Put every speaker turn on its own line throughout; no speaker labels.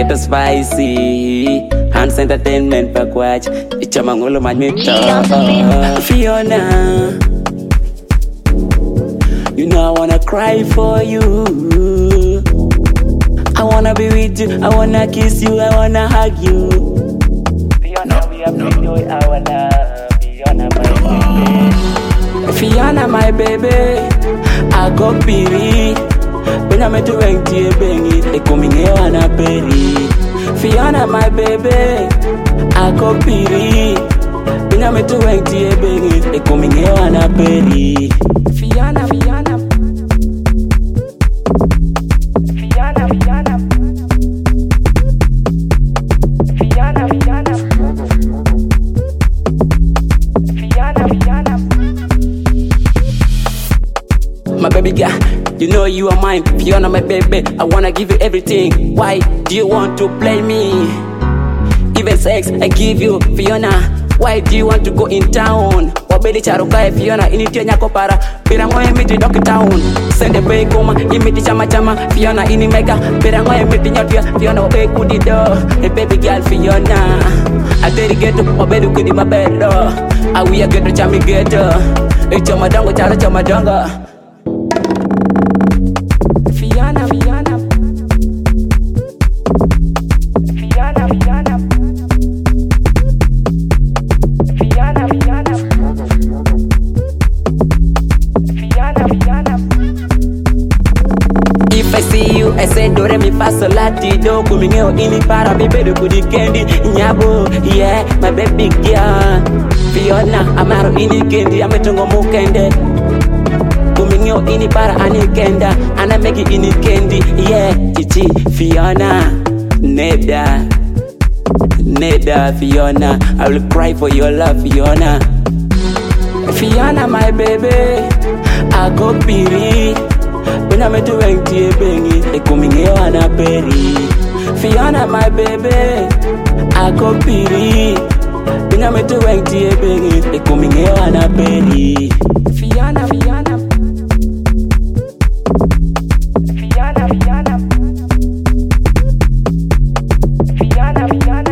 get spicy. Hands entertainment pakwach. Ichamangolo manito. Fiona, you know I wanna cry for you. I wanna be with you, I wanna kiss you, I wanna hug you. Fiona, we have to do our love. Fiona, my baby. Fiona, my baby. I go piri. Benya me to entie bengi. E kuminge wana peri. Fiona, my baby. I go piri. Benya me to entie bengi. E kuminge wana peri. Fiona, Fiona. Fiona, Fiona. Fiona, Fiona. Fiona, Fiona. My baby girl, you know you are mine. Fiona, my baby, I wanna give you everything. Why do you want to play me? Even sex, I give you. Fiona, why do you want to go in town? Wabedi charuka Fiona, initio nyako para. Pirango emiti doki town. Sende bay koma, imiti chama chama. Fiona ini mega, pirango emiti nyotia. Fiona wabe kudido, hey baby girl Fiona. I tell you ghetto, wabedu kudi mabedo. Awi ya ghetto chami ghetto. Hey chama dongo, chara chama dongo. Fiona, Fiona. Fiona, Fiona. Fiona, Fiona. Fiona, Fiona. If I see you, I say do re mi fa sol la ti do. Kumingeo ini para baby kudi kendi nyabo. Yeah, my baby girl. Fiona, amaro ini kendi ametongo mukende. Kumingeo ini para anikenda, ana megi ini kendi. Yeah, chichi Fiona, Neda, Neda Fiona. I will cry for your love, Fiona. Fiona, my baby, I go piri. Benya me to entie bengi, e kumingeo ana peri. Fiona, my baby, I go piri. Benya me to entie bengi, e kumingeo ana peri. Fiona, Fiona. Fiona, Fiona. Fiona, Fiona.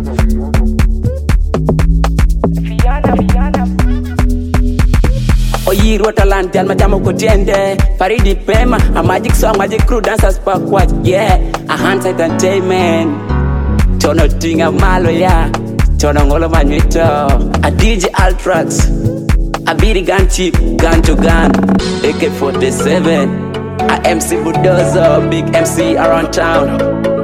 Fiona, Fiona. Oyiru talent yal majamo kutiende. Faridi Pema, a magic song, magic crew dancers backward. Yeah, a hands entertainment. Tono tinga malo ya. Tono ngolo manito. A DJ Altrax. A beady gun chip, gun to gun. AK-47. A MC Bulldozer, big MC around town.